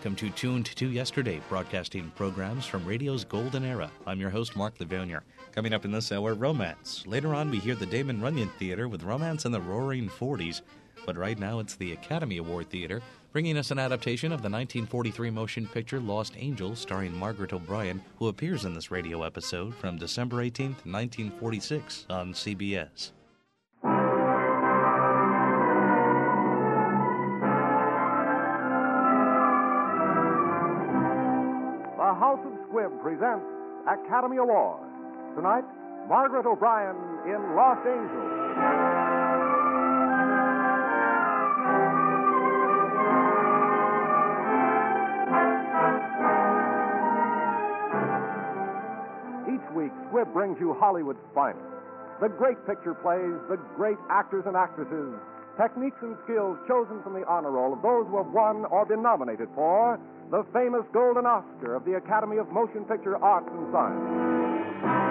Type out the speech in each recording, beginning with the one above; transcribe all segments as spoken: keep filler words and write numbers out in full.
welcome to Tuned to Yesterday, broadcasting programs from radio's golden era. I'm your host, Mark Levonier. Coming up in this hour, romance. Later on, we hear the Damon Runyon Theater with Romance in the Roaring Forties. But right now, it's the Academy Award Theater, bringing us an adaptation of the nineteen forty-three motion picture Lost Angels, starring Margaret O'Brien, who appears in this radio episode from December eighteenth, nineteen forty-six on C B S. The House of Squibb presents Academy Award. Tonight, Margaret O'Brien in Lost Angels. Each week, Squibb brings you Hollywood's finest. The great picture plays, the great actors and actresses, techniques and skills chosen from the honor roll of those who have won or been nominated for the famous Golden Oscar of the Academy of Motion Picture Arts and Science.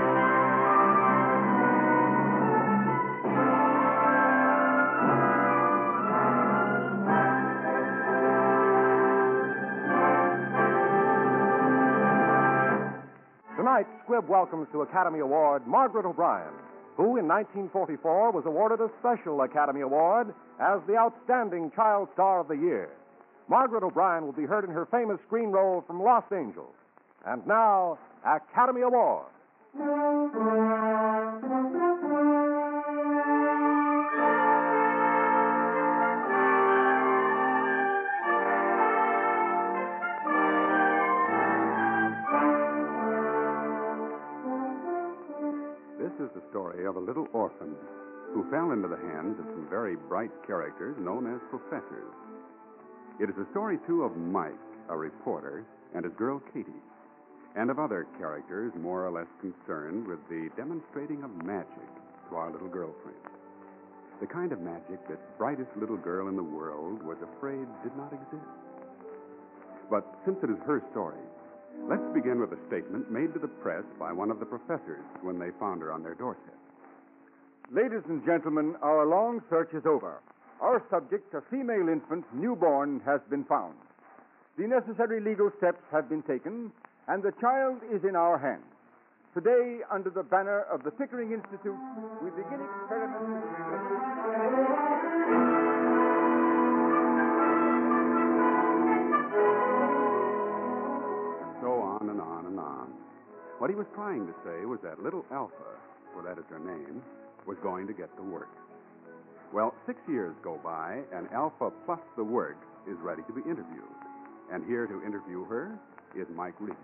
Tonight, Squibb welcomes to Academy Award Margaret O'Brien, who in nineteen forty-four was awarded a special Academy Award as the Outstanding Child Star of the Year. Margaret O'Brien will be heard in her famous screen role from Lost Angels. And now, Academy Award. This is the story of a little orphan who fell into the hands of some very bright characters known as professors. It is a story, too, of Mike, a reporter, and his girl Katie, and of other characters more or less concerned with the demonstrating of magic to our little girlfriend. The kind of magic this brightest little girl in the world was afraid did not exist. But since it is her story, let's begin with a statement made to the press by one of the professors when they found her on their doorstep. Ladies and gentlemen, our long search is over. Our subject, a female infant, newborn, has been found. The necessary legal steps have been taken, and the child is in our hands. Today, under the banner of the Pickering Institute, we begin experiments. And so on and on and on. What he was trying to say was that little Alpha, for that is her name, was going to get to work. Well, six years go by, and Alpha plus the work is ready to be interviewed. And here to interview her is Mike Reed.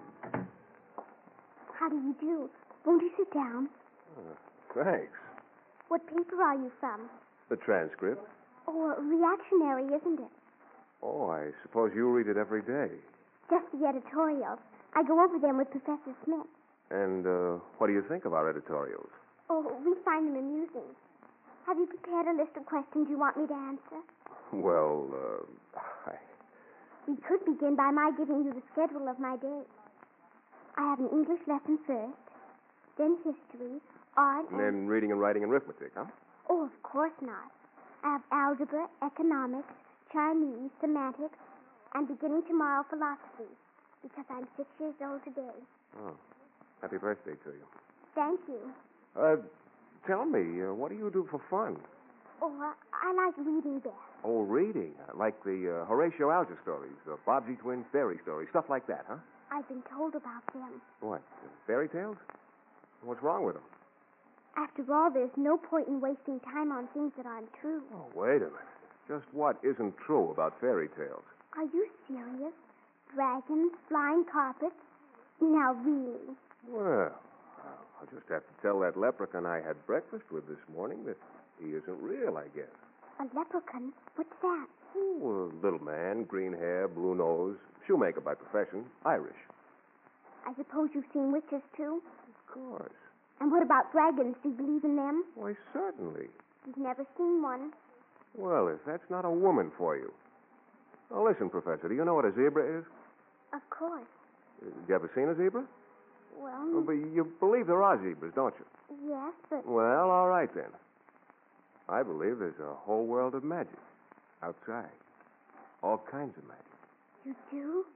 How do you do? Won't you sit down? Uh, thanks. What paper are you from? The transcript? Oh, reactionary, isn't it? Oh, I suppose you read it every day. Just the editorials. I go over them with Professor Smith. And uh, what do you think of our editorials? Oh, we find them amusing. Have you prepared a list of questions you want me to answer? Well, uh, I... We could begin by my giving you the schedule of my day. I have an English lesson first, then history, art, and... And then reading and writing and arithmetic, huh? Oh, of course not. I have algebra, economics, Chinese, semantics, and beginning tomorrow, philosophy, because I'm six years old today. Oh, happy birthday to you. Thank you. Uh... Tell me, uh, what do you do for fun? Oh, uh, I like reading best. Oh, reading. Uh, like the uh, Horatio Alger stories, uh, Bobbsey Twin fairy stories, stuff like that, huh? I've been told about them. What, uh, fairy tales? What's wrong with them? After all, there's no point in wasting time on things that aren't true. Oh, wait a minute. Just what isn't true about fairy tales? Are you serious? Dragons, flying carpets? Now, really? Well... I'll just have to tell that leprechaun I had breakfast with this morning that he isn't real, I guess. A leprechaun? What's that? Oh, a little man, green hair, blue nose, shoemaker by profession, Irish. I suppose you've seen witches, too? Of course. And what about dragons? Do you believe in them? Why, certainly. You've never seen one. Well, if that's not a woman for you. Now, listen, Professor, do you know what a zebra is? Of course. Uh, you ever seen a zebra? Well... Oh, but you believe there are zebras, don't you? Yes, but... Well, all right, then. I believe there's a whole world of magic outside. All kinds of magic. You do?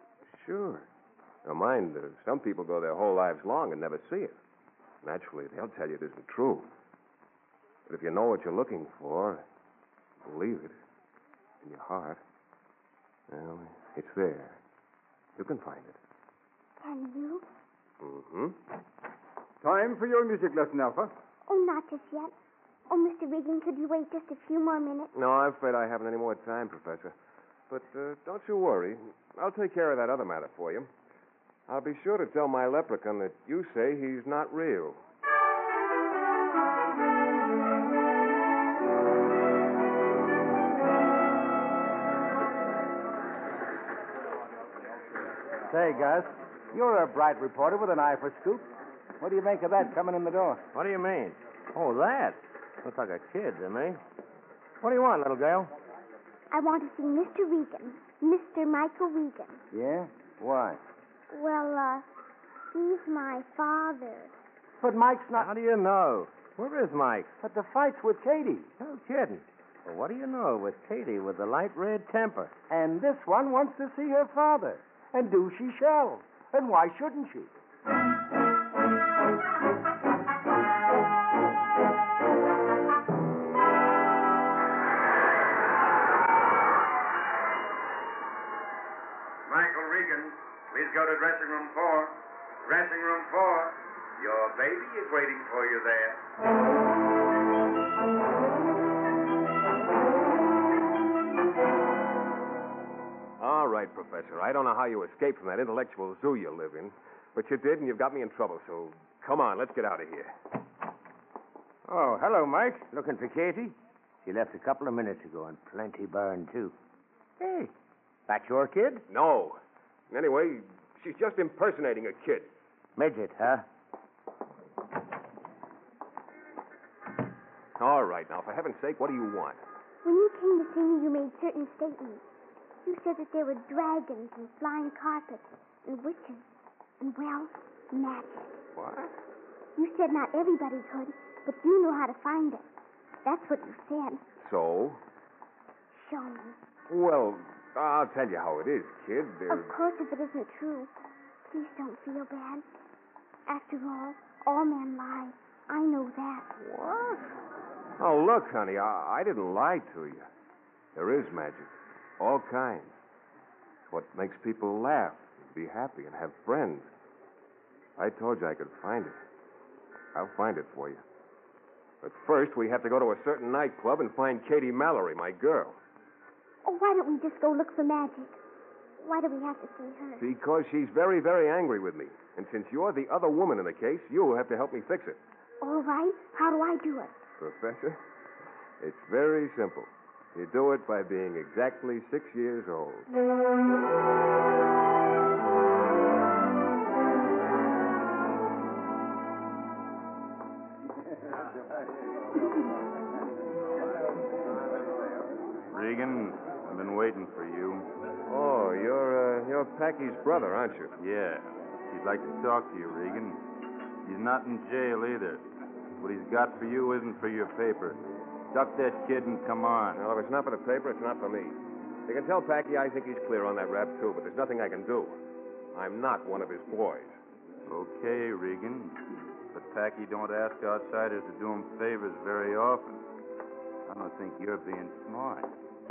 Sure. Now, mind, uh, some people go their whole lives long and never see it. Naturally, they'll tell you it isn't true. But if you know what you're looking for, believe it in your heart, well, it's there. You can find it. Can you? Mm-hmm. Time for your music lesson, Alpha. Oh, not just yet. Oh, Mister Regan, could you wait just a few more minutes? No, I'm afraid I haven't any more time, Professor. But uh, don't you worry. I'll take care of that other matter for you. I'll be sure to tell my leprechaun that you say he's not real. Say, Gus, you're a bright reporter with an eye for scoop. What do you make of that coming in the door? What do you mean? Oh, that? Looks like a kid to me. What do you want, little girl? I want to see Mister Regan, Mister Michael Regan. Yeah? Why? Well, uh, he's my father. But Mike's not... How do you know? Where is Mike? But the fight's with Katie. No kidding. Well, what do you know with Katie with the light red temper? And this one wants to see her father. And do she shall. And why shouldn't she? Michael Regan, please go to dressing room four. Dressing room four. Your baby is waiting for you there. All right, Professor. I don't know how you escaped from that intellectual zoo you live in, but you did, and you've got me in trouble, so come on, let's get out of here. Oh, hello, Mike. Looking for Katie? She left a couple of minutes ago, and plenty burned, too. Hey, that your kid? No. Anyway, she's just impersonating a kid. Midget, huh? All right, now, for heaven's sake, what do you want? When you came to see me, you made certain statements. You said that there were dragons and flying carpets and witches and, well, magic. What? You said not everybody could, but you know how to find it. That's what you said. So? Show me. Well, I'll tell you how it is, kid. There's... Of course, if it isn't true, please don't feel bad. After all, all men lie. I know that. What? Oh, look, honey, I, I didn't lie to you. There is magic. All kinds. It's what makes people laugh, and be happy, and have friends. I told you I could find it. I'll find it for you. But first, we have to go to a certain nightclub and find Katie Mallory, my girl. Oh, why don't we just go look for magic? Why do we have to see her? Because she's very, very angry with me. And since you're the other woman in the case, you'll have to help me fix it. All right. How do I do it? Professor, it's very simple. You do it by being exactly six years old. Regan, I've been waiting for you. Oh, you're, uh, you're Packy's brother, aren't you? Yeah. He'd like to talk to you, Regan. He's not in jail either. What he's got for you isn't for your paper. Duck that kid and come on. Well, if it's not for the paper, it's not for me. You can tell Packy I think he's clear on that rap, too, but there's nothing I can do. I'm not one of his boys. Okay, Regan. But Packy don't ask outsiders to do him favors very often. I don't think you're being smart.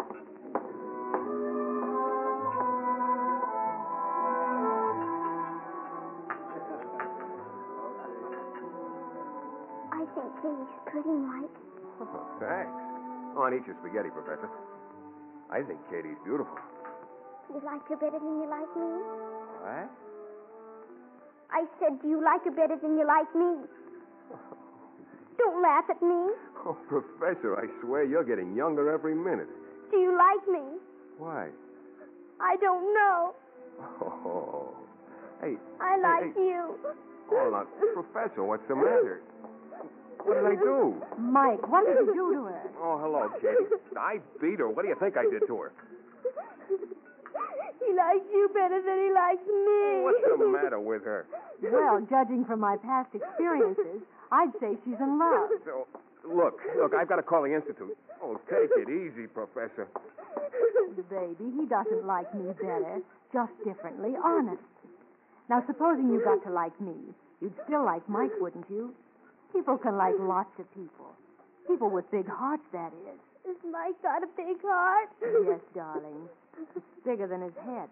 I think Katie's pretty, Mike. Oh, thanks. Oh, and eat your spaghetti, Professor. I think Katie's beautiful. You like her better than you like me? What? I said, do you like her better than you like me? Don't laugh at me. Oh, Professor, I swear you're getting younger every minute. Do you like me? Why? I don't know. Oh. Hey. I hey, like hey. you. Oh, now, Professor, what's the matter? What did I do? Mike, what did you do to her? Oh, hello, Katie. I beat her. What do you think I did to her? He likes you better than he likes me. What's the matter with her? Well, judging from my past experiences, I'd say she's in love. So, Look, look, I've got to call the Institute. Oh, take it easy, Professor. Baby, he doesn't like me better, just differently, honest. Now, supposing you got to like me, you'd still like Mike, wouldn't you? People can like lots of people. People with big hearts, that is. Has Mike got a big heart? Yes, darling. It's bigger than his head.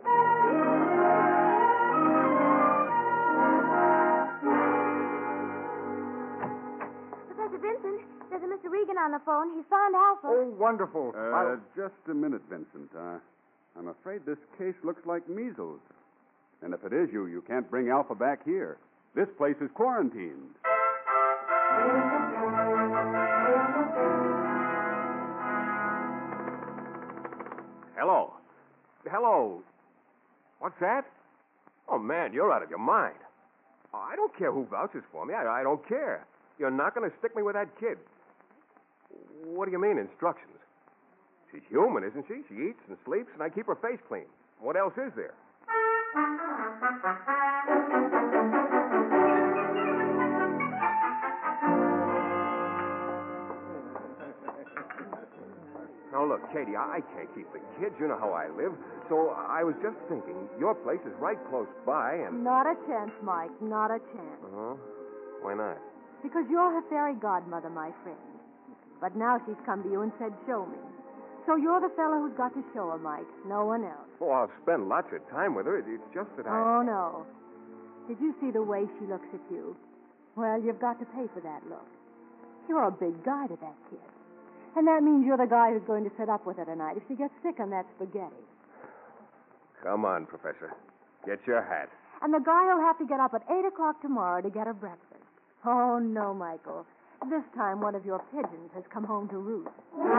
Professor Vincent, there's a Mister Regan on the phone. He's found Alpha. Oh, wonderful. Uh, I'll- just a minute, Vincent. Uh, I'm afraid this case looks like measles. And if it is you, you can't bring Alpha back here. This place is quarantined. Hello. Hello. What's that? Oh, man, you're out of your mind. Oh, I don't care who vouches for me. I, I don't care. You're not going to stick me with that kid. What do you mean, instructions? She's human, isn't she? She eats and sleeps, and I keep her face clean. What else is there? Now, look, Katie, I I can't keep the kids. You know how I live. So I was just thinking, your place is right close by, and... Not a chance, Mike. Not a chance. Uh-huh. Why not? Because you're her fairy godmother, my friend. But now she's come to you and said, show me. So you're the fellow who's got to show her, Mike. No one else. Oh, I'll spend lots of time with her. It- It's just that I... Oh, no. Did you see the way she looks at you? Well, you've got to pay for that look. You're a big guy to that kid. And that means you're the guy who's going to sit up with her tonight if she gets sick on that spaghetti. Come on, Professor. Get your hat. And the guy who'll have to get up at eight o'clock tomorrow to get her breakfast. Oh, no, Michael. This time one of your pigeons has come home to roost.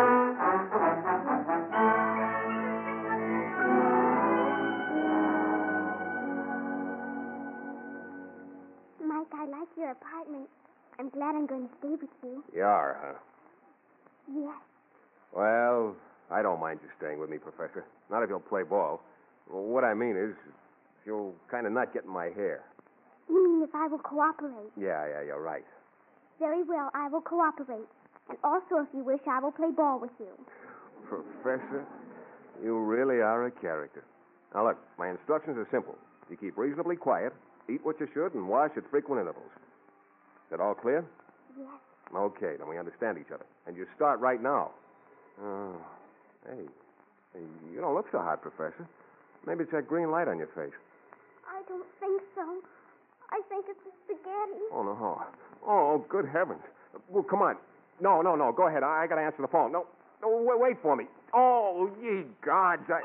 Mike, I like your apartment. I'm glad I'm going to stay with you. You are, huh? Yes. Well, I don't mind you staying with me, Professor. Not if you'll play ball. What I mean is, you'll kind of not get in my hair. You mean if I will cooperate? Yeah, yeah, you're right. Very well, I will cooperate. And also, if you wish, I will play ball with you. Professor, you really are a character. Now, look, my instructions are simple. You keep reasonably quiet, eat what you should, and wash at frequent intervals. Is that all clear? Yes. Okay, then we understand each other. And you start right now. Oh, hey, hey, you don't look so hot, Professor. Maybe it's that green light on your face. I don't think so. I think it's the spaghetti. Oh, no. Oh, good heavens. Well, come on. No, no, no. Go ahead. I, I got to answer the phone. No, no, wait, wait for me. Oh, ye gods. I...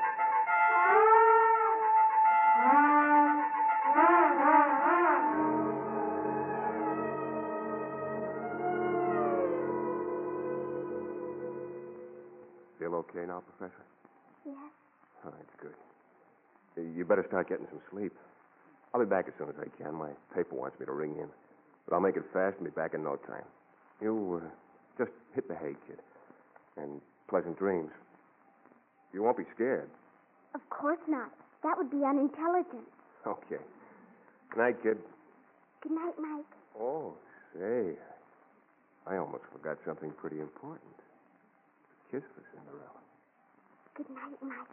Feel okay now, Professor? Yes. Oh, that's good. You better start getting some sleep. I'll be back as soon as I can. My paper wants me to ring in. But I'll make it fast and be back in no time. You uh, just hit the hay, kid. And pleasant dreams. You won't be scared. Of course not. That would be unintelligent. Okay. Good night, kid. Good night, Mike. Oh, say. I almost forgot something pretty important. A kiss for Cinderella. Good night, Mike.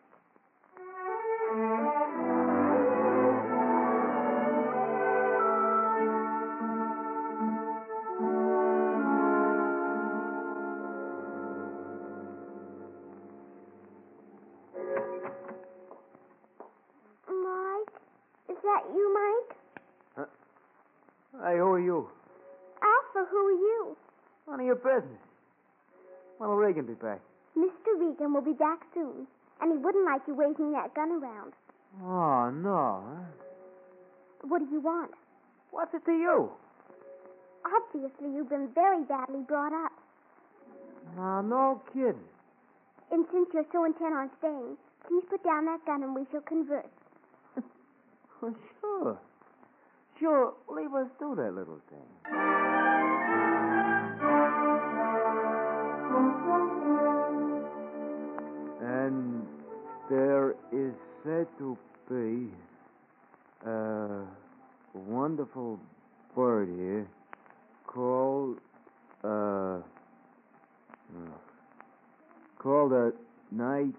Mike? Is that you, Mike? Huh? Hey, who are you? Alpha, who are you? None of your business. When'll Regan be back? Mister Regan will be back soon. And he wouldn't like you waving that gun around. Oh, no. Huh? What do you want? What's it to you? Obviously, you've been very badly brought up. No, no kidding. And since you're so intent on staying, please put down that gun and we shall converse. Well, sure. Sure, leave us do that little thing. And there is said to be a wonderful bird here called, uh, called a nightingale,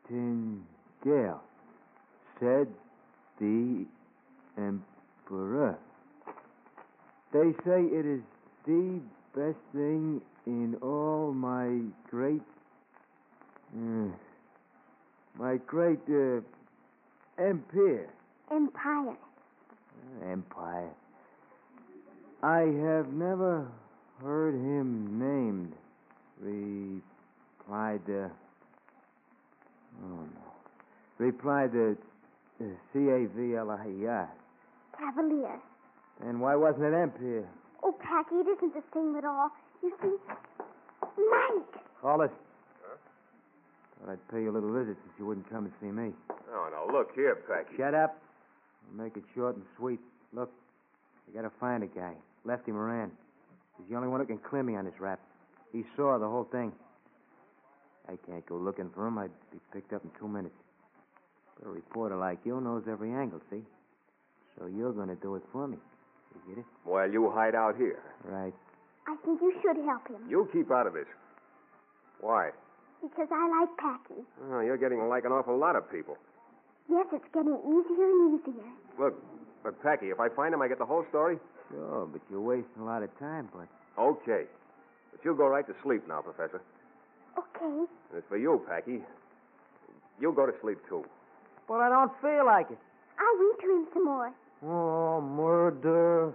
said the emperor. They say it is the best thing in all my great, uh, my great uh, empire. Empire. Uh, empire. I have never heard him named, replied the, oh no, replied the uh, C A V L I E R. Cavalier. And why wasn't it empire? Oh, Packy, it isn't the same at all. You see, Mike. Hollis. Huh? Thought I'd pay you a little visit since you wouldn't come and see me. No, no, look here, Packy. Shut up. I'll make it short and sweet. Look, you gotta find a guy. Lefty Moran. He's the only one who can clear me on this rap. He saw the whole thing. I can't go looking for him. I'd be picked up in two minutes. But a reporter like you knows every angle, see? So you're gonna do it for me. You get it? Well, you hide out here. Right. I think you should help him. You keep out of this. Why? Because I like Packy. Oh, you're getting like an awful lot of people. Yes, it's getting easier and easier. Look, but Packy, if I find him, I get the whole story? Sure, but you're wasting a lot of time, bud. Okay. But you go right to sleep now, Professor. Okay. And as for you, Packy, you go to sleep, too. But I don't feel like it. I'll read to him some more. Oh, murder.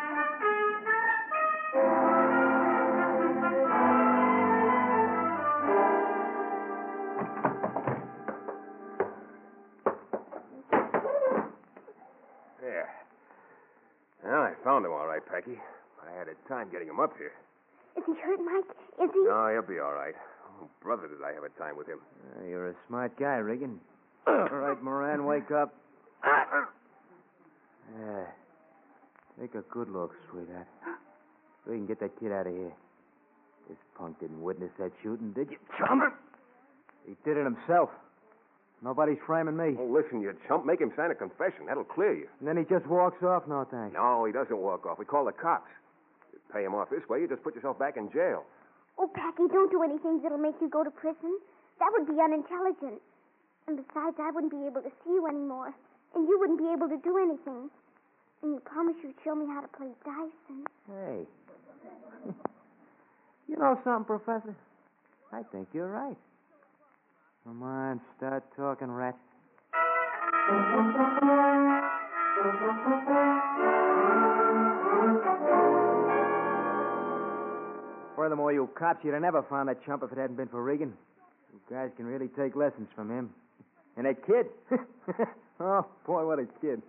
There. Well, I found him all right, Packy. I had a time getting him up here. Is he hurt, Mike? Is he? No, he'll be all right. Oh, brother, did I have a time with him. Uh, you're a smart guy, Regan. All right, Moran, wake up. Yeah. Take a good look, sweetheart. We can get that kid out of here. This punk didn't witness that shooting, did you, chump? He did it himself. Nobody's framing me. Oh, listen, you chump. Make him sign a confession. That'll clear you. And then he just walks off? No, thanks. No, he doesn't walk off. We call the cops. You pay him off this way, you just put yourself back in jail. Oh, Packy, don't do anything that'll make you go to prison. That would be unintelligent. And besides, I wouldn't be able to see you anymore. And you wouldn't be able to do anything. And you promised you'd show me how to play dice and... Hey. You know something, Professor? I think you're right. Come on, start talking, rat. Furthermore, you cops, you'd have never found that chump if it hadn't been for Regan. You guys can really take lessons from him. And that kid. Oh, boy, what a kid.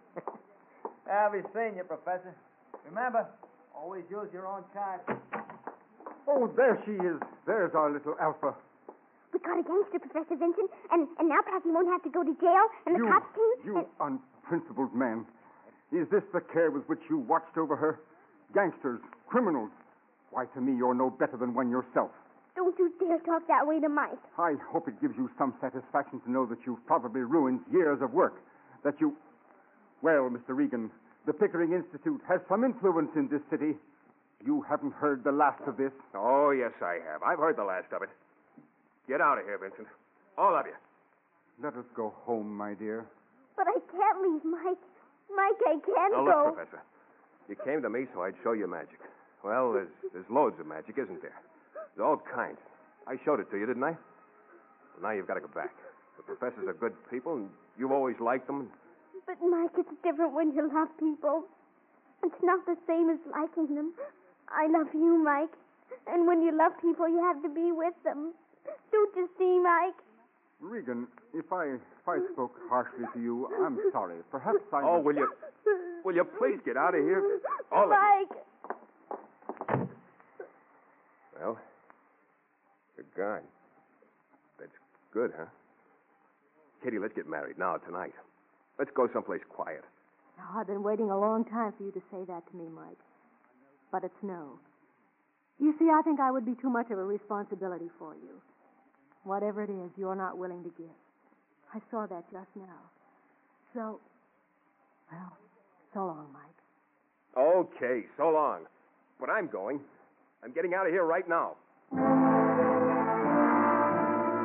I'll be seeing you, Professor. Remember, always use your own card. Oh, there she is. There's our little Alpha. We caught a gangster, Professor Vincent, and, and now Packy won't have to go to jail, and the you, cops came... You and... unprincipled man. Is this the care with which you watched over her? Gangsters, criminals. Why, to me, you're no better than one yourself. Don't you dare talk that way to Mike. I hope it gives you some satisfaction to know that you've probably ruined years of work. That you... Well, Mister Regan, the Pickering Institute has some influence in this city. You haven't heard the last of this. Oh, yes, I have. I've heard the last of it. Get out of here, Vincent. All of you. Let us go home, my dear. But I can't leave, Mike. Mike, I can't now, go. Look, Professor. You came to me so I'd show you magic. Well, there's, there's loads of magic, isn't there? There's all kinds. I showed it to you, didn't I? Well, now you've got to go back. The professors are good people, and you've always liked them. But, Mike, it's different when you love people. It's not the same as liking them. I love you, Mike. And when you love people, you have to be with them. Don't you see, Mike? Regan, if I if I spoke harshly to you, I'm sorry. Perhaps I... Oh, will you... Will you please get out of here? All Mike! Of you. Well, you're gone. That's good, huh? Kitty, let's get married now, tonight. Let's go someplace quiet. Oh, I've been waiting a long time for you to say that to me, Mike. But it's no. You see, I think I would be too much of a responsibility for you. Whatever it is, you're not willing to give. I saw that just now. So, well, so long, Mike. Okay, so long. But I'm going. I'm getting out of here right now.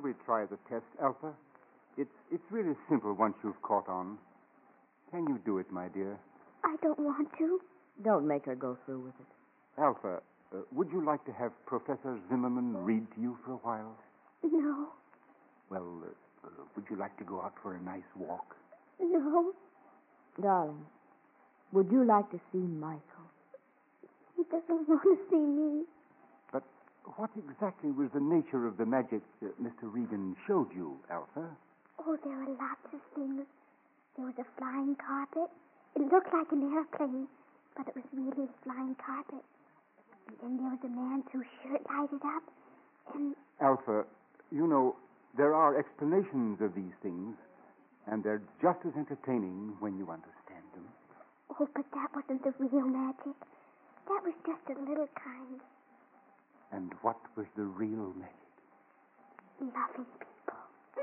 we try the test, Alpha? It's, it's really simple once you've caught on. Can you do it, my dear? I don't want to. Don't make her go through with it. Alpha, uh, would you like to have Professor Zimmerman read to you for a while? No. Well, uh, uh, would you like to go out for a nice walk? No. Darling, would you like to see Michael? He doesn't want to see me. But what exactly was the nature of the magic that Mister Regan showed you, Alpha? Oh, there were lots of things. There was a flying carpet. It looked like an airplane, but it was really a flying carpet. And then there was a man whose shirt lighted up, and... Alpha, you know, there are explanations of these things, and they're just as entertaining when you understand them. Oh, but that wasn't the real magic. That was just a little kind. And what was the real magic? Loving people.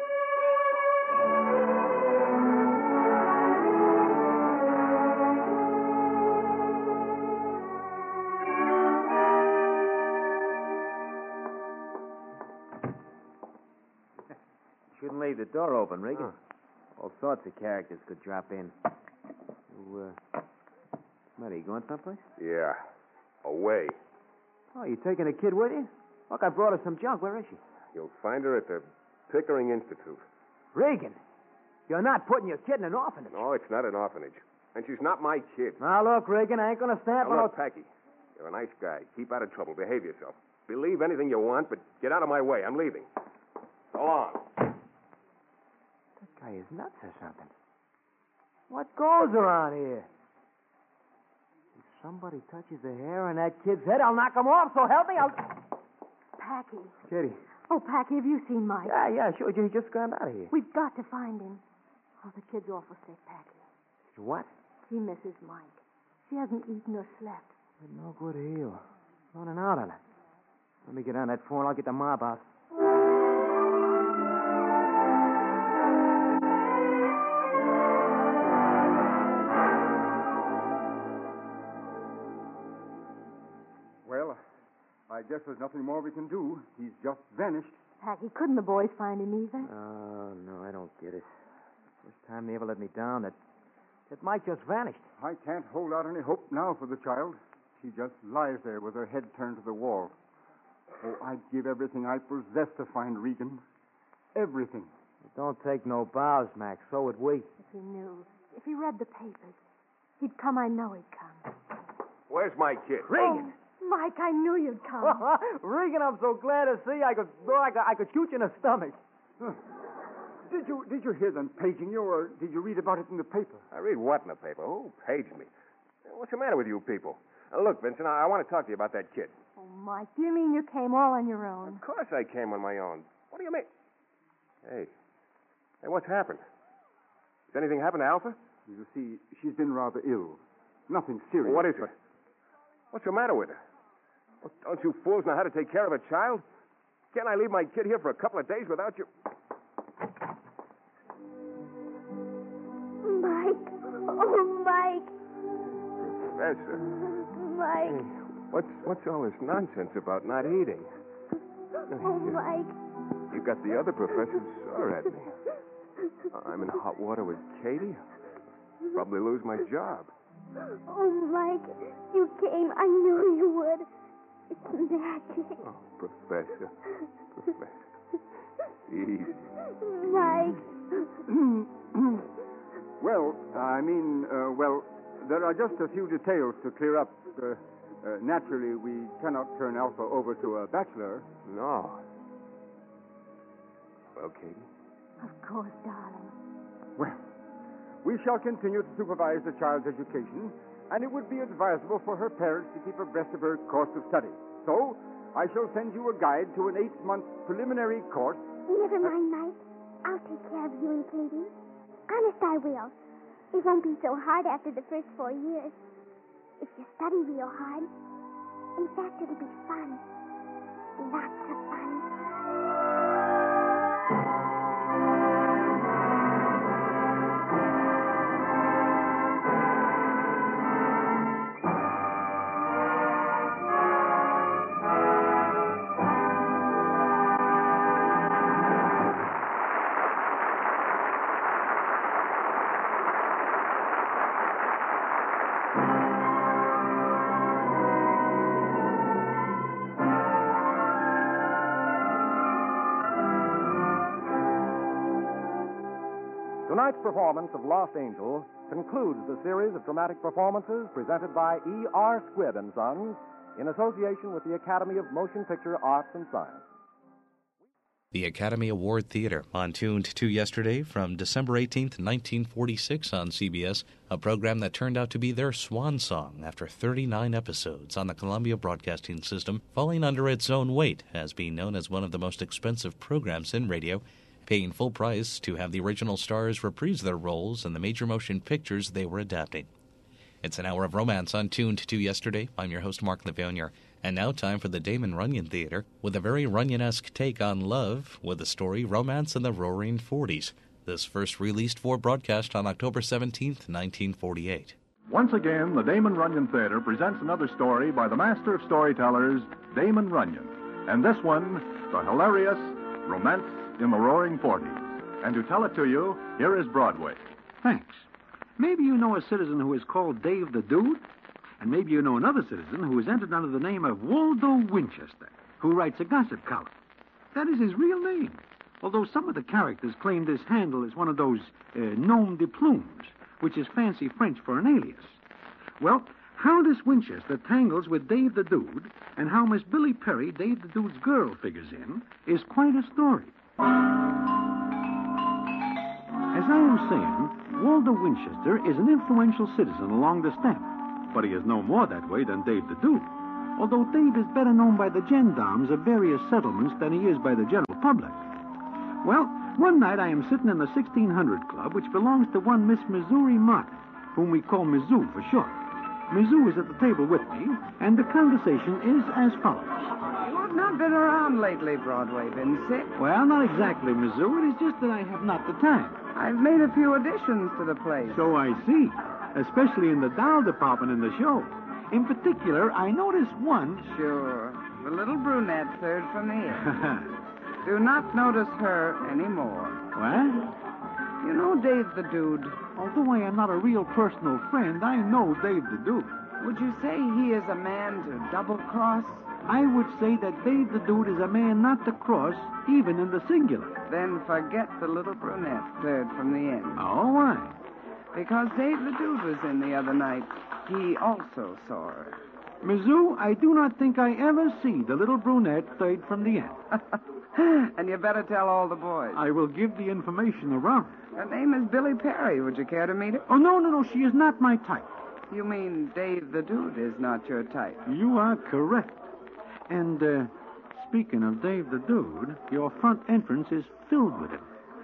Shouldn't leave the door open, Regan. All sorts of characters could drop in. You, uh... What, are you going someplace? Yeah. Away. Oh, you taking a kid with you? Look, I brought her some junk. Where is she? You'll find her at the Pickering Institute. Regan, you're not putting your kid in an orphanage. No, it's not an orphanage. And she's not my kid. Now, look, Regan, I ain't going to stand Now, for look, no... Packy, you're a nice guy. Keep out of trouble. Behave yourself. Believe anything you want, but get out of my way. I'm leaving. So long. That guy is nuts or something. What goes around here? If somebody touches the hair on that kid's head, I'll knock him off, so help me, I'll... Packy. Kitty. Oh, Packy, have you seen Mike? Yeah, yeah, sure. He just got out of here. We've got to find him. Oh, the kid's awful sick, Packy. What? She misses Mike. She hasn't eaten or slept. With no good heel. Running out on her. Let me get on that phone. I'll get the mob out. Well, I guess there's nothing more we can do. He's just vanished. Packy, couldn't the boys find him either? Oh, no, I don't get it. First time they ever let me down, that, that Mike just vanished. I can't hold out any hope now for the child. She just lies there with her head turned to the wall. Oh, I'd give everything I possess to find Regan. Everything. It don't take no bows, Max. So would we. If he knew, if he read the papers, he'd come. I know he'd come. Where's my kid? Regan! Oh, Mike, I knew you'd come. Regan, I'm so glad to see you. I could, oh, I could, I could shoot you in the stomach. Huh. Did you did you hear them paging you, or did you read about it in the paper? I read what in the paper? Who paged me? What's the matter with you people? Uh, look, Vincent, I, I want to talk to you about that kid. Oh, Mike, do you mean you came all on your own? Of course I came on my own. What do you mean? Hey. Hey, what's happened? Has anything happened to Alpha? You see, she's been rather ill. Nothing serious. Well, what is but... it? What's the matter with her? Well, don't you fools know how to take care of a child? Can't I leave my kid here for a couple of days without you? Mike. Oh, Mike. Professor. Mike. Hey, what's, what's all this nonsense about not eating? Oh, Mike. You got the other professors sore at me. I'm in hot water with Katie. Probably lose my job. Oh, Mike, you came. I knew you would. It's magic. Oh, Professor. Professor. Easy. Mike. Well, I mean, uh, well, there are just a few details to clear up. Uh, uh, naturally, we cannot turn Alpha over to a bachelor. No. Well, Katie? Of course, darling. Well, we shall continue to supervise the child's education, and it would be advisable for her parents to keep abreast of her course of study. So, I shall send you a guide to an eight-month preliminary course. Never mind, Mike. I'll take care of you and Katie. Honest, I will. It won't be so hard after the first four years. If you study real hard, in fact, it'll be fun. Lots of fun. Tonight's performance of Lost Angel concludes the series of dramatic performances presented by E R. Squibb and Sons in association with the Academy of Motion Picture Arts and Science. The Academy Award Theater on Tuned to Yesterday from December eighteenth, nineteen forty-six on C B S, a program that turned out to be their swan song after thirty-nine episodes on the Columbia Broadcasting System, falling under its own weight as being known as one of the most expensive programs in radio, paying full price to have the original stars reprise their roles in the major motion pictures they were adapting. It's an hour of romance on Tuned to Yesterday. I'm your host, Mark Levonier. And now time for the Damon Runyon Theater with a very Runyon-esque take on love with the story Romance in the Roaring Forties. This first released for broadcast on October seventeenth, nineteen forty-eight. Once again, the Damon Runyon Theater presents another story by the master of storytellers, Damon Runyon. And this one, the hilarious Romance in the Roaring Forties. And to tell it to you, here is Broadway. Thanks. Maybe you know a citizen who is called Dave the Dude, and maybe you know another citizen who is entered under the name of Waldo Winchester, who writes a gossip column. That is his real name, although some of the characters claim this handle is one of those uh, nom de plumes, which is fancy French for an alias. Well, how this Winchester tangles with Dave the Dude, and how Miss Billy Perry, Dave the Dude's girl, figures in, is quite a story. As I am saying, Waldo Winchester is an influential citizen along the stamp, but he is no more that way than Dave the Dude, although Dave is better known by the gendarmes of various settlements than he is by the general public. Well, one night I am sitting in the sixteen hundred Club, which belongs to one Miss Missouri Martin, whom we call Mizzou for short. Mizzou is at the table with me, and the conversation is as follows. You've not been around lately, Broadway. Been sick? Well, not exactly, Mizzou. It is just that I have not the time. I've made a few additions to the place. So I see, especially in the doll department in the show. In particular, I noticed one... Sure. The little brunette third from the end. Do not notice her anymore. What? You know Dave the Dude. Although I am not a real personal friend, I know Dave the Dude. Would you say he is a man to double-cross? I would say that Dave the Dude is a man not to cross, even in the singular. Then forget the little brunette third from the end. Oh, why? Because Dave the Dude was in the other night. He also saw her. Mizzou, I do not think I ever see the little brunette third from the end. And you better tell all the boys. I will give the information around. Her name is Billy Perry. Would you care to meet her? Oh, no, no, no. She is not my type. You mean Dave the Dude is not your type? You are correct. And, uh, speaking of Dave the Dude, your front entrance is filled with him.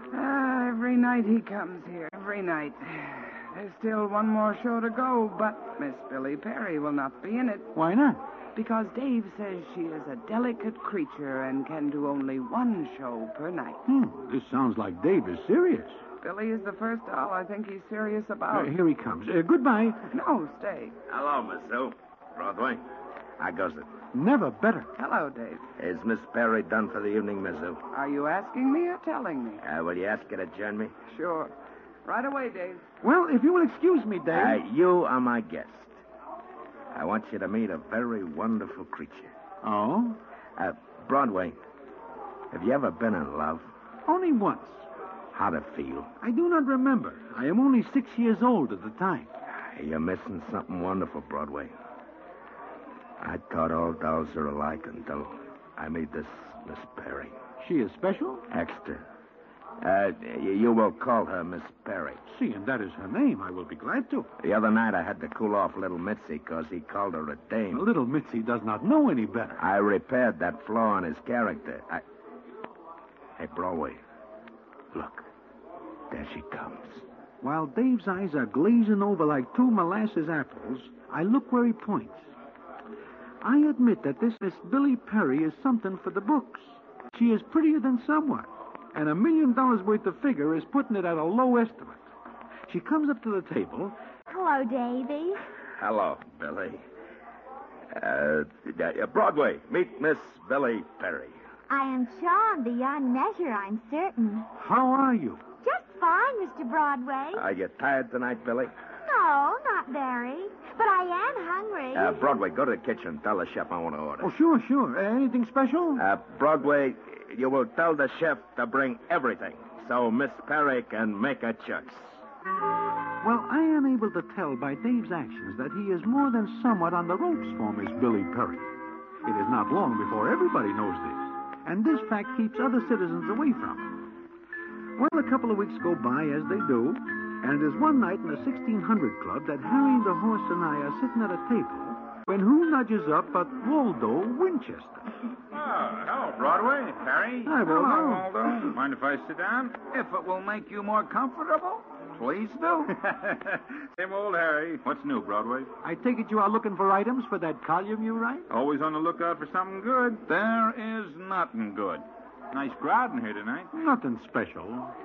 Ah, every night he comes here. Every night. There's still one more show to go, but Miss Billy Perry will not be in it. Why not? Because Dave says she is a delicate creature and can do only one show per night. Hmm, this sounds like Dave is serious. Billy is the first doll I think he's serious about. Uh, here he comes. Uh, goodbye. No, stay. Hello, Miss Sue. Broadway. How goes it? Never better. Hello, Dave. Is Miss Perry done for the evening, Miss Sue? Are you asking me or telling me? Uh, will you ask her to join me? Sure. Right away, Dave. Well, if you will excuse me, Dave. Uh, you are my guest. I want you to meet a very wonderful creature. Oh? Uh, Broadway, have you ever been in love? Only once. How'd it feel? I do not remember. I am only six years old at the time. You're missing something wonderful, Broadway. I thought all dolls are alike until I meet this Miss Perry. She is special? Extra. Uh, you will call her Miss Perry. Seeing that is her name, I will be glad to. The other night I had to cool off little Mitzi because he called her a dame. Little Mitzi does not know any better. I repaired that flaw in his character. I... Hey, Broadway, look. There she comes. While Dave's eyes are glazing over like two molasses apples, I look where he points. I admit that this Miss Billy Perry is something for the books. She is prettier than someone, and a million dollars worth of figure is putting it at a low estimate. She comes up to the table. Hello, Davy. Hello, Billy. Uh, uh, Broadway, meet Miss Billy Perry. I am charmed beyond measure, I'm certain. How are you? Just fine, Mister Broadway. Are you tired tonight, Billy? No, not not very. But I am hungry. Uh, Broadway, go to the kitchen. Tell the chef I want to order. Oh, sure, sure. Uh, anything special? Uh, Broadway, you will tell the chef to bring everything so Miss Perry can make a choice. Well, I am able to tell by Dave's actions that he is more than somewhat on the ropes for Miss Billy Perry. It is not long before everybody knows this, and this fact keeps other citizens away from him. Well, a couple of weeks go by as they do, and it is one night in the sixteen hundred Club that Harry the Horse and I are sitting at a table when who nudges up but Waldo Winchester. Oh, hello, Broadway. Harry. Hi, Waldo. Hello, Waldo. Mind if I sit down? If it will make you more comfortable, please do. Same old Harry. What's new, Broadway? I take it you are looking for items for that column you write? Always on the lookout for something good. There is nothing good. Nice crowd in here tonight. Nothing special.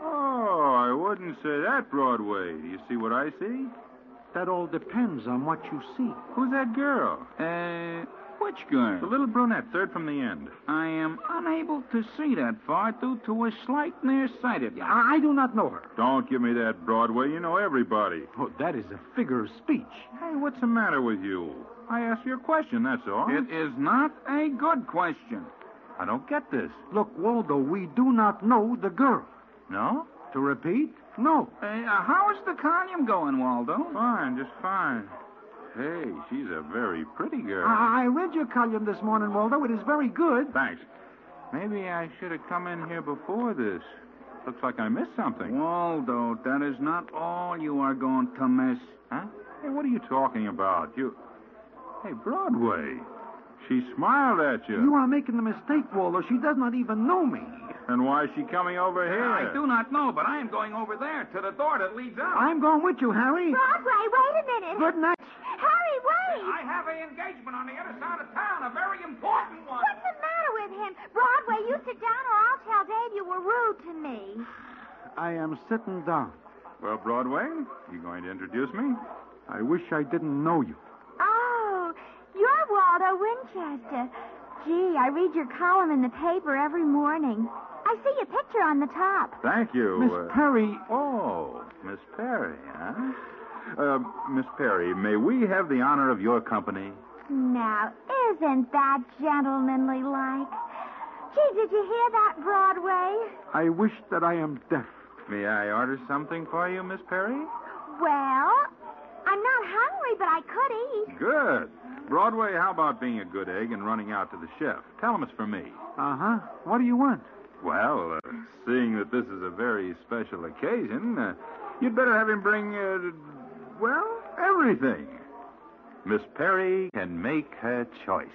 Oh, I wouldn't say that, Broadway. Do you see what I see? That all depends on what you see. Who's that girl? Uh, which girl? The little brunette, third from the end. I am unable to see that far due to a slight nearsightedness. I, I do not know her. Don't give me that, Broadway. You know everybody. Oh, that is a figure of speech. Hey, what's the matter with you? I asked you a question, that's all. It is not a good question. I don't get this. Look, Waldo, we do not know the girl. No? To repeat, no. Uh, how is the column going, Waldo? Fine, just fine. Hey, she's a very pretty girl. I, I read your column this morning, Waldo. It is very good. Thanks. Maybe I should have come in here before this. Looks like I missed something. Waldo, that is not all you are going to miss. Huh? Hey, what are you talking about? You... Hey, Broadway. She smiled at you. You are making the mistake, Waldo. She does not even know me. And why is she coming over here? I do not know, but I am going over there to the door that leads out. I'm going with you, Harry. Broadway, wait a minute. Good night. Harry, wait. I have an engagement on the other side of town, a very important one. What's the matter with him? Broadway, you sit down or I'll tell Dave you were rude to me. I am sitting down. Well, Broadway, you going to introduce me? I wish I didn't know you. Oh, you're Waldo Winchester. Gee, I read your column in the paper every morning. I see your picture on the top. Thank you. Miss uh, Perry. Oh, Miss Perry, huh? Uh, Miss Perry, may we have the honor of your company? Now, isn't that gentlemanly like? Gee, did you hear that, Broadway? I wish that I am deaf. May I order something for you, Miss Perry? Well, I'm not hungry, but I could eat. Good. Broadway, how about being a good egg and running out to the chef? Tell him it's for me. Uh-huh. What do you want? Well, uh, seeing that this is a very special occasion, uh, you'd better have him bring, uh, well, everything. Miss Perry can make her choice.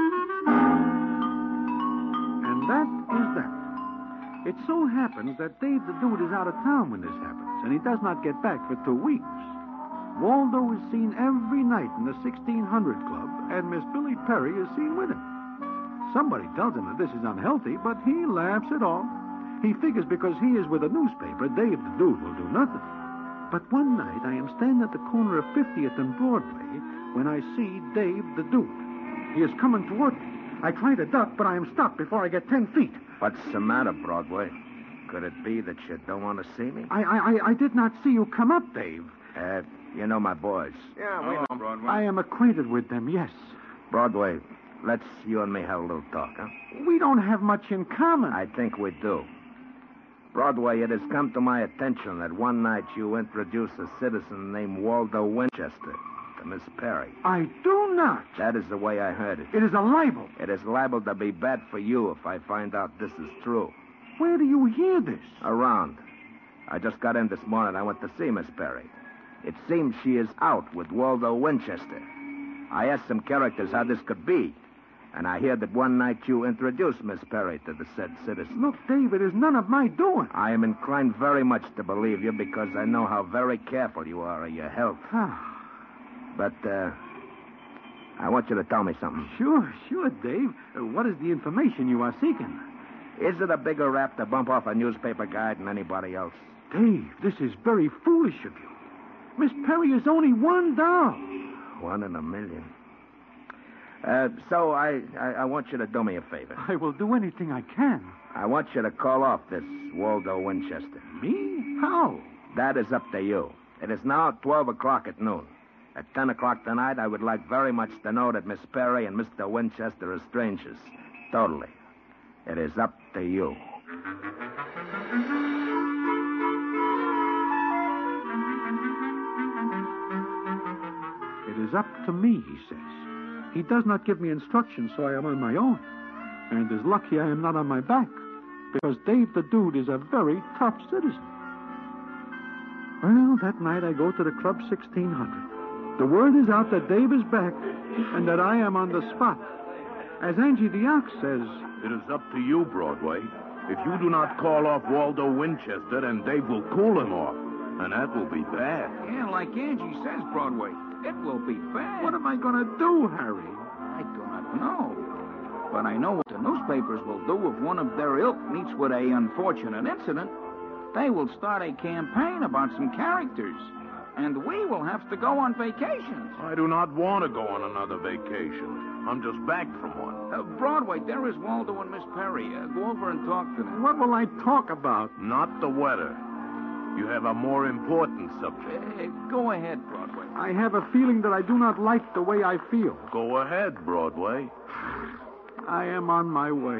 And that is that. It so happens that Dave the Dude is out of town when this happens, and he does not get back for two weeks. Waldo is seen every night in the sixteen hundred Club, and Miss Billy Perry is seen with him. Somebody tells him that this is unhealthy, but he laughs it off. He figures because he is with a newspaper, Dave the Dude will do nothing. But one night I am standing at the corner of fiftieth and Broadway when I see Dave the Dude. He is coming toward me. I try to duck, but I am stopped before I get ten feet. What's the matter, Broadway? Could it be that you don't want to see me? I I, I, I did not see you come up, Dave. Uh, you know my boys. Yeah, we know, Broadway. I am acquainted with them, yes. Broadway, let's you and me have a little talk, huh? We don't have much in common. I think we do. Broadway, it has come to my attention that one night you introduced a citizen named Waldo Winchester to Miss Perry. I do not. That is the way I heard it. It is a libel. It is liable to be bad for you if I find out this is true. Where do you hear this? Around. I just got in this morning. I went to see Miss Perry. It seems she is out with Waldo Winchester. I asked some characters how this could be, and I hear that one night you introduced Miss Perry to the said citizen. Look, Dave, it is none of my doing. I am inclined very much to believe you because I know how very careful you are of your health. But, uh, I want you to tell me something. Sure, sure, Dave. Uh, what is the information you are seeking? Is it a bigger rap to bump off a newspaper guy than anybody else? Dave, this is very foolish of you. Miss Perry is only one doll. One in a million. Uh, so I, I, I want you to do me a favor. I will do anything I can. I want you to call off this Waldo Winchester. Me? How? That is up to you. It is now twelve o'clock at noon. At ten o'clock tonight, I would like very much to know that Miss Perry and Mister Winchester are strangers. Totally. It is up to you. It is up to me, he says. He does not give me instructions, so I am on my own. And it is lucky I am not on my back, because Dave the Dude is a very tough citizen. Well, that night I go to the Club sixteen hundred. The word is out that Dave is back and that I am on the spot. As Angie the Ox says... It is up to you, Broadway. If you do not call off Waldo Winchester, then Dave will cool him off. And that will be bad. Yeah, like Angie says, Broadway. It will be bad. What am I going to do, Harry? I do not know. But I know what the newspapers will do if one of their ilk meets with a unfortunate incident. They will start a campaign about some characters. And we will have to go on vacations. I do not want to go on another vacation. I'm just back from one. Uh, Broadway, there is Waldo and Miss Perry. Uh, go over and talk to them. What will I talk about? Not the weather. You have a more important subject. Uh, go ahead, Broadway. I have a feeling that I do not like the way I feel. Go ahead, Broadway. I am on my way.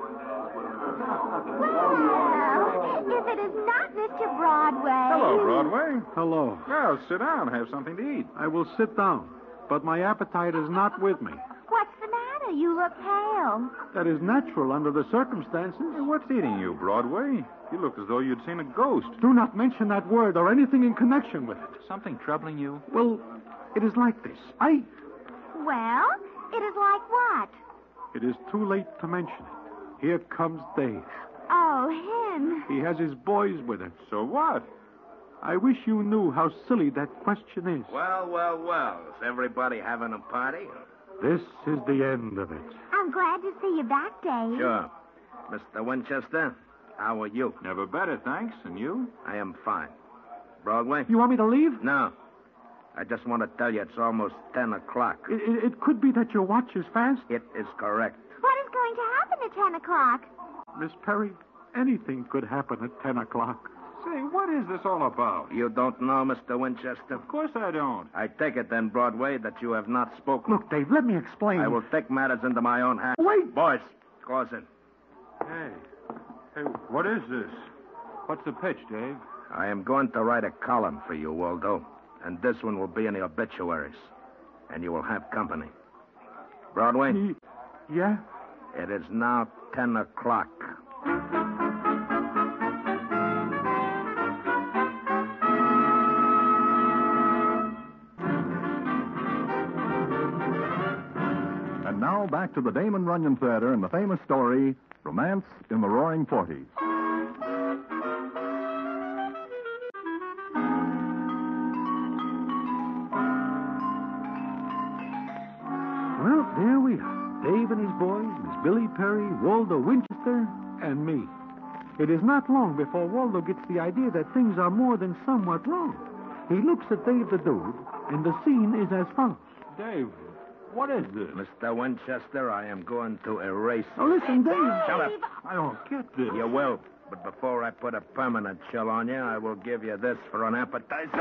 Well, if it is not Mister Broadway... Hello, Broadway. Hello. Well, sit down. Have something to eat. I will sit down, but my appetite is not with me. What's the matter? You look pale. That is natural under the circumstances. Hey, what's eating you, Broadway? You look as though you'd seen a ghost. Do not mention that word or anything in connection with it. Something troubling you? Well, it is like this. I... Well, it is like what? It is too late to mention it. Here comes Dave. Oh, him. He has his boys with him. So what? I wish you knew how silly that question is. Well, well, well. Is everybody having a party? This is the end of it. I'm glad to see you back, Dave. Sure. Mister Winchester, how are you? Never better, thanks. And you? I am fine. Broadway? You want me to leave? No. I just want to tell you it's almost ten o'clock. It, it, it could be that your watch is fast. It is correct. What is going to happen at ten o'clock? Miss Perry, anything could happen at ten o'clock. Say, what is this all about? You don't know, Mister Winchester? Of course I don't. I take it then, Broadway, that you have not spoken. Look, Dave, let me explain. I will take matters into my own hands. Wait! Boys, close in. Hey. Hey, what is this? What's the pitch, Dave? I am going to write a column for you, Waldo. And this one will be in the obituaries. And you will have company. Broadway? He... Yeah? It is now ten o'clock. And now back to the Damon Runyon Theater and the famous story, Romance in the Roaring Forties. Well, there we are. Dave and his boys, Miss Billy Perry, Waldo Winchester, and me. It is not long before Waldo gets the idea that things are more than somewhat wrong. He looks at Dave the Dude, and the scene is as follows. Dave, what is this? Mister Winchester, I am going to erase Oh, listen, Dave. Shut up. I don't get this. You will. But before I put a permanent chill on you, I will give you this for an appetizer.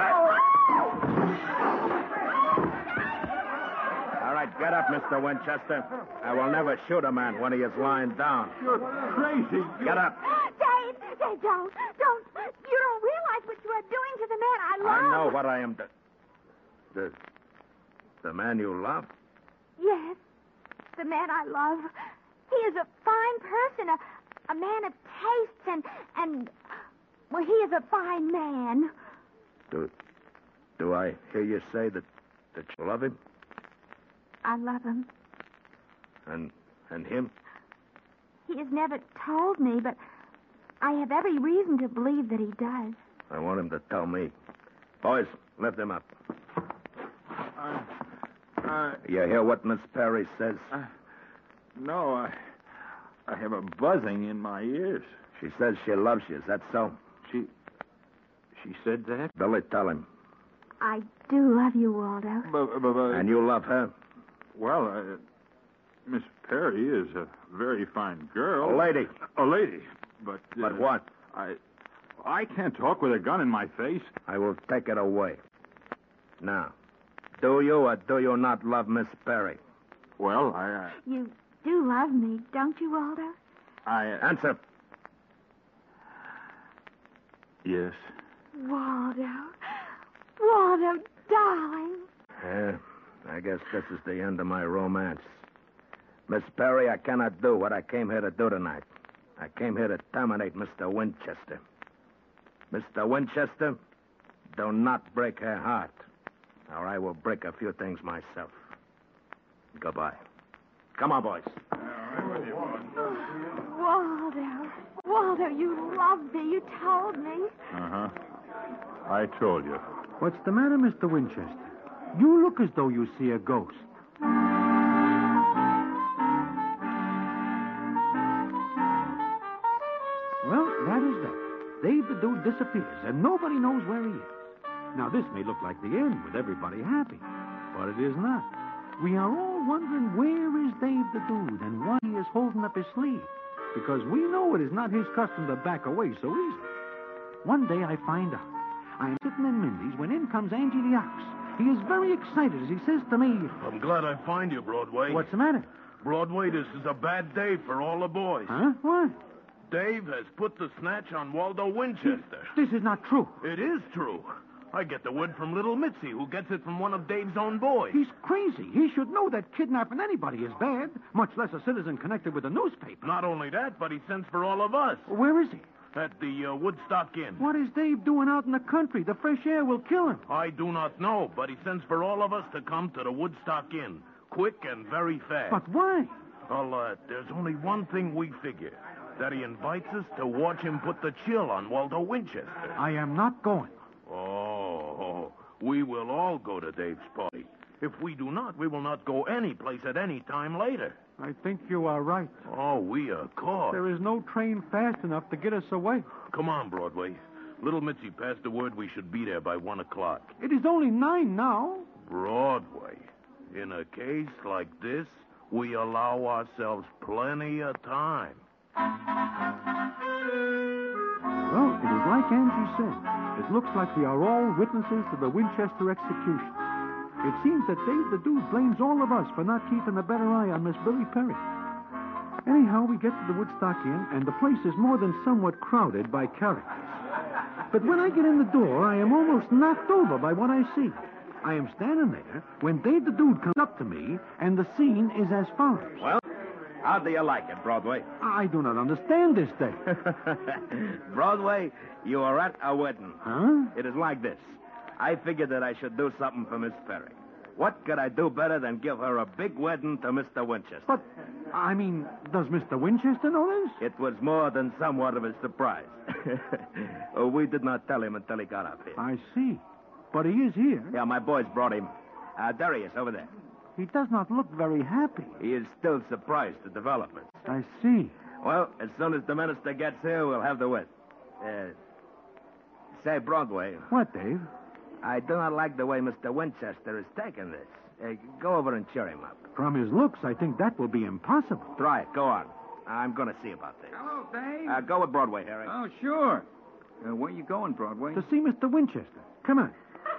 All right, get up, Mister Winchester. I will never shoot a man when he is lying down. You're crazy. Get up. Dave, Dave, don't, don't. You don't realize what you are doing to the man I love. I know what I am doing. The, the man you love? Yes, the man I love. He is a fine person, a, a man of tastes, and, and, well, he is a fine man. Do, do I hear you say that, that you love him? I love him. And, and him? He has never told me, but I have every reason to believe that he does. I want him to tell me. Boys, lift him up. Uh, uh, You hear what Miss Perry says? uh, no, I, I have a buzzing in my ears. She says she loves you. Is that so? She, she said that? Billy, tell him. I do love you, Waldo. But, but, but, And you love her? Well, uh, Miss Perry is a very fine girl. A lady. A lady. But... Uh, But what? I... I can't talk with a gun in my face. I will take it away. Now, Do you or do you not love Miss Perry? Well, I... Uh, You do love me, don't you, Waldo? I... Uh, Answer. Yes. Waldo. Waldo, darling. Yeah, I guess this is the end of my romance. Miss Perry, I cannot do what I came here to do tonight. I came here to terminate Mister Winchester. Mister Winchester, do not break her heart, or I will break a few things myself. Goodbye. Come on, boys. Waldo. Waldo, you loved me. You told me. Uh-huh. I told you. What's the matter, Mister Winchester? You look as though you see a ghost. Well, that is that. Dave the Dude disappears, and nobody knows where he is. Now, this may look like the end with everybody happy, but it is not. We are all wondering where is Dave the Dude and why he is holding up his sleeve, because we know it is not his custom to back away so easily. One day I find out. I am sitting in Mindy's when in comes Angie the Ox. He is very excited as he says to me, I'm glad I find you, Broadway. What's the matter? Broadway, this is a bad day for all the boys. Huh? What? Dave has put the snatch on Waldo Winchester. This is not true. It is true. I get the word from little Mitzi, who gets it from one of Dave's own boys. He's crazy. He should know that kidnapping anybody is bad, much less a citizen connected with a newspaper. Not only that, but he sends for all of us. Where is he? At the uh, Woodstock Inn. What is Dave doing out in the country? The fresh air will kill him. I do not know, but he sends for all of us to come to the Woodstock Inn, quick and very fast. But why? Well, uh, there's only one thing we figure, that he invites us to watch him put the chill on Waldo Winchester. I am not going. Oh, we will all go to Dave's party. If we do not, we will not go any place at any time later. I think you are right. Oh, we are caught. There is no train fast enough to get us away. Come on, Broadway. Little Mitzi passed the word we should be there by one o'clock. It is only nine now. Broadway. In a case like this, we allow ourselves plenty of time. Well, it is like Angie said. It looks like we are all witnesses to the Winchester execution. It seems that Dave the Dude blames all of us for not keeping a better eye on Miss Billy Perry. Anyhow, we get to the Woodstock Inn, and the place is more than somewhat crowded by characters. But when I get in the door, I am almost knocked over by what I see. I am standing there when Dave the Dude comes up to me, and the scene is as follows. Well, how do you like it, Broadway? I do not understand this thing. Broadway, you are at a wedding. Huh? It is like this. I figured that I should do something for Miss Perry. What could I do better than give her a big wedding to Mister Winchester? But, I mean, does Mister Winchester know this? It was more than somewhat of a surprise. Oh, we did not tell him until he got up here. I see. But he is here. Yeah, my boys brought him. Uh, there he is, over there. He does not look very happy. He is still surprised at developments. I see. Well, as soon as the minister gets here, we'll have the wedding. Uh, say, Broadway. What, Dave? I do not like the way Mister Winchester is taking this. Uh, go over and cheer him up. From his looks, I think that will be impossible. Try it. Go on. I'm going to see about this. Hello, Dave. Uh, go with Broadway, Harry. Oh, sure. Uh, where you going, Broadway? To see Mister Winchester. Come on.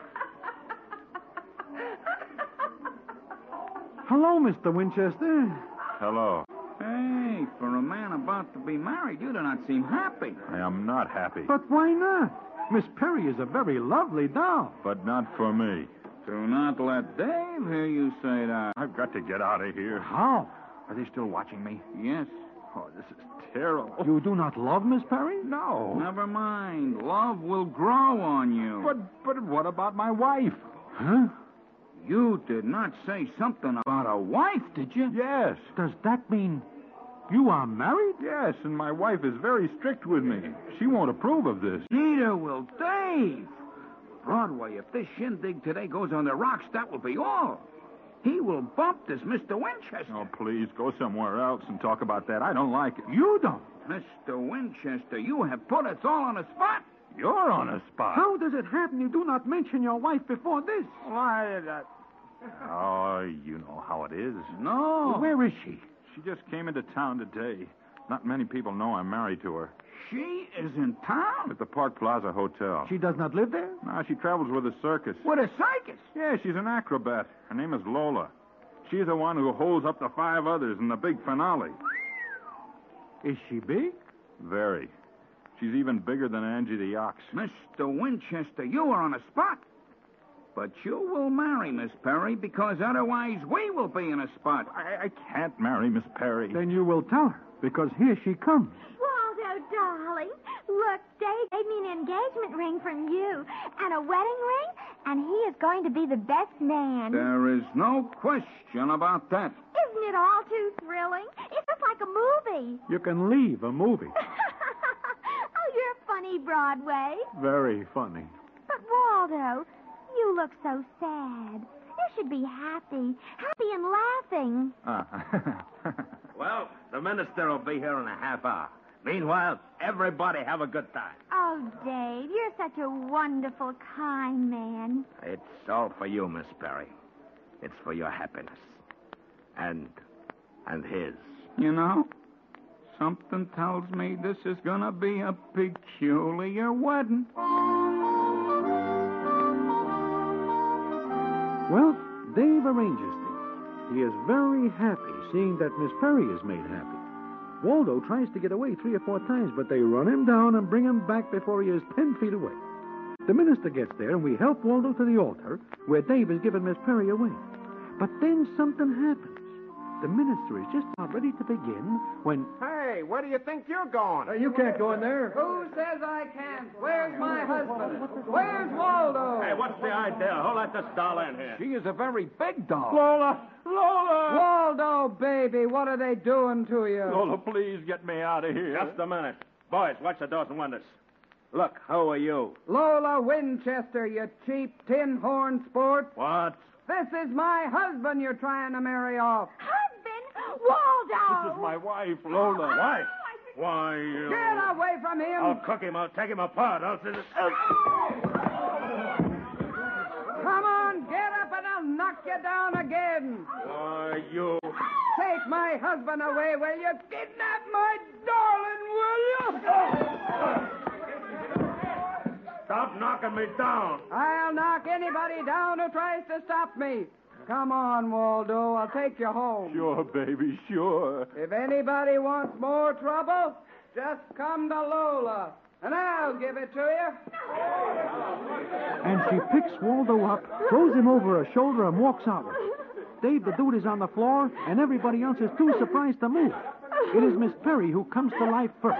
Hello, Mister Winchester. Hello. Hey, for a man about to be married, you do not seem happy. I am not happy. But why not? Miss Perry is a very lovely doll. But not for me. Do not let Dave hear you say that. I've got to get out of here. How? Are they still watching me? Yes. Oh, this is terrible. You do not love Miss Perry? No. Never mind. Love will grow on you. But, but what about my wife? Huh? You did not say something about a wife, did you? Yes. Does that mean you are married? Yes, and my wife is very strict with me. She won't approve of this. Neither will Dave. Broadway, if this shindig today goes on the rocks, that will be all. He will bump this Mister Winchester. Oh, please, go somewhere else and talk about that. I don't like it. You don't. Mister Winchester, you have put us all on a spot. You're on a spot. How does it happen you do not mention your wife before this? Why, uh... Oh, you know how it is. No. Where is she? She just came into town today. Not many people know I'm married to her. She is in town? At the Park Plaza Hotel. She does not live there? No, she travels with a circus. With a circus? Yeah, she's an acrobat. Her name is Lola. She's the one who holds up the five others in the big finale. Is she big? Very. She's even bigger than Angie the Ox. Mister Winchester, you are on a spot. But you will marry Miss Perry, because otherwise we will be in a spot. I, I can't marry Miss Perry. Then you will tell her, because here she comes. Waldo, darling, look, Dave gave me an engagement ring from you and a wedding ring, and he is going to be the best man. There is no question about that. Isn't it all too thrilling? It's just like a movie. You can leave a movie. Oh, you're funny, Broadway. Very funny. But, Waldo, you look so sad. You should be happy. Happy and laughing. Ah. Well, the minister will be here in a half hour. Meanwhile, everybody have a good time. Oh, Dave, you're such a wonderful, kind man. It's all for you, Miss Perry. It's for your happiness. And, and his. You know, something tells me this is going to be a peculiar wedding. Well, Dave arranges things. He is very happy seeing that Miss Perry is made happy. Waldo tries to get away three or four times, but they run him down and bring him back before he is ten feet away. The minister gets there, and we help Waldo to the altar, where Dave has given Miss Perry away. But then something happens. The minister is just about ready to begin when... Hey, where do you think you're going? Uh, you can't go in there. Who says I can't? Where's my husband? Where's Waldo? Hey, what's the idea? Who let this doll in here? She is a very big doll. Lola! Lola! Waldo, baby, what are they doing to you? Lola, please get me out of here. Just a minute. Boys, watch the doors and windows. Look, who are you? Lola Winchester, you cheap tin-horn sport. What? This is my husband you're trying to marry off. Husband? Waldo! This is my wife, Lola. Wife? Why, you... Get away from him! I'll cook him. I'll take him apart. I'll... Come on, get up and I'll knock you down again. Why, you... Take my husband away, will you? Kidnap my darling, will you? Stop knocking me down. I'll knock anybody down who tries to stop me. Come on, Waldo. I'll take you home. Sure, baby, sure. If anybody wants more trouble, just come to Lola, and I'll give it to you. And she picks Waldo up, throws him over her shoulder, and walks out with him. Dave the Dude is on the floor, and everybody else is too surprised to move. It is Miss Perry who comes to life first.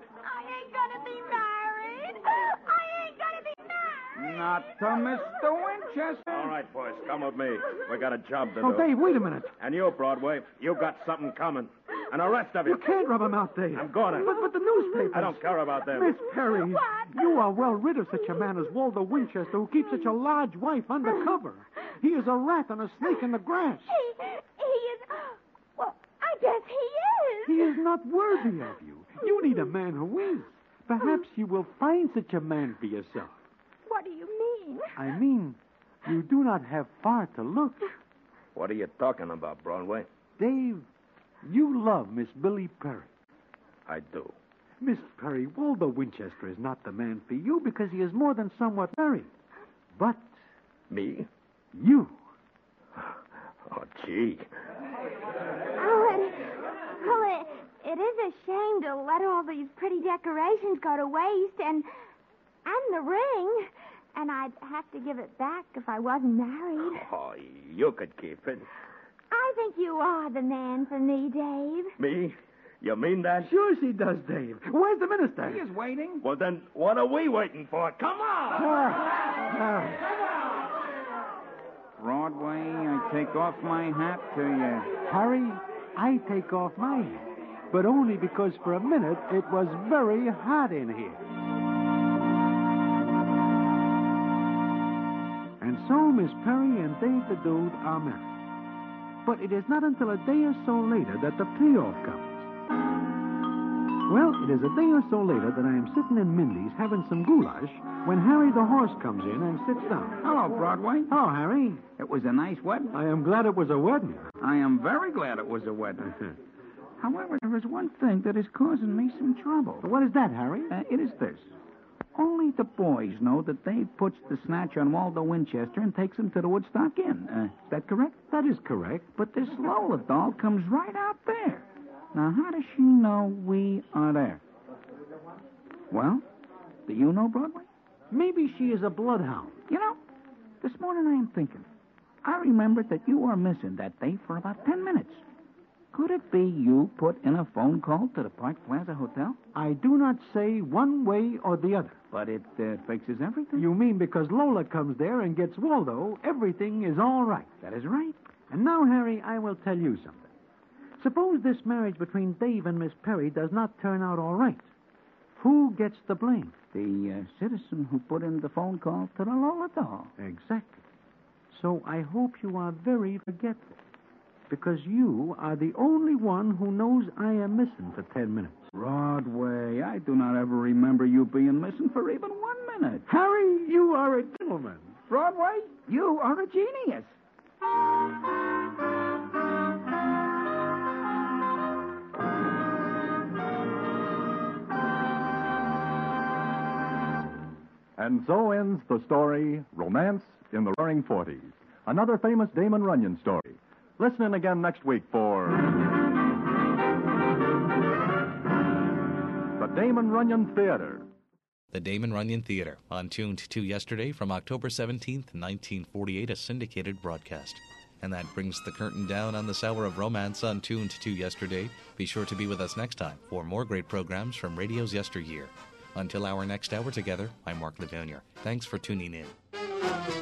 Not to Mister Winchester. All right, boys, come with me. We got a job to Oh, do. Dave, wait a minute. And you, Broadway, you got something coming. And the rest of you. You can't rub him out, Dave. I'm gonna. But, but the newspapers. I don't care about them. Miss Perry, you are well rid of such a man as Waldo Winchester, who keeps such a large wife undercover. He is a rat and a snake in the grass. He, he is... Well, I guess he is. He is not worthy of you. You need a man who is. Perhaps you will find such a man for yourself. What do you mean? I mean, you do not have far to look. What are you talking about, Broadway? Dave, you love Miss Billy Perry. I do. Miss Perry, Waldo Winchester is not the man for you because he is more than somewhat married. But... Me? You. Oh, gee. Oh, it, well, it, it is a shame to let all these pretty decorations go to waste and... and the ring. And I'd have to give it back if I wasn't married. Oh, you could keep it. I think you are the man for me, Dave. Me? You mean that? Sure she does, Dave. Where's the minister? He is waiting. Well, then, what are we waiting for? Come on! Uh, Broadway, I take off my hat to you. Harry, I take off my hat. But only because for a minute it was very hot in here. And so Miss Perry and Dave the Dude are married. But it is not until a day or so later that the payoff comes. Well, it is a day or so later that I am sitting in Mindy's having some goulash when Harry the horse comes in and sits down. Hello, Broadway. Hello, Harry. It was a nice wedding. I am glad it was a wedding. I am very glad it was a wedding. However, there is one thing that is causing me some trouble. What is that, Harry? Uh, it is this. Only the boys know that Dave puts the snatch on Waldo Winchester and takes him to the Woodstock Inn. Uh, is that correct? That is correct. But this Lola doll comes right out there. Now, how does she know we are there? Well, do you know, Broadway? Maybe she is a bloodhound. You know, this morning I am thinking. I remembered that you were missing that day for about ten minutes. Could it be you put in a phone call to the Park Plaza Hotel? I do not say one way or the other. But it uh, fixes everything. You mean because Lola comes there and gets Waldo, everything is all right. That is right. And now, Harry, I will tell you something. Suppose this marriage between Dave and Miss Perry does not turn out all right. Who gets the blame? The uh, citizen who put in the phone call to the Lola doll. Exactly. So I hope you are very forgetful, because you are the only one who knows I am missing for ten minutes. Broadway, I do not ever remember you being missing for even one minute. Harry, you are a gentleman. Broadway, you are a genius. And so ends the story, Romance in the Roaring Forties, another famous Damon Runyon story. Listen in again next week for the Damon Runyon Theater. The Damon Runyon Theater, on Tuned to Yesterday from October seventeenth, nineteen forty-eight, a syndicated broadcast. And that brings the curtain down on this hour of romance on Tuned to Yesterday. Be sure to be with us next time for more great programs from radio's yesteryear. Until our next hour together, I'm Mark Levanier. Thanks for tuning in.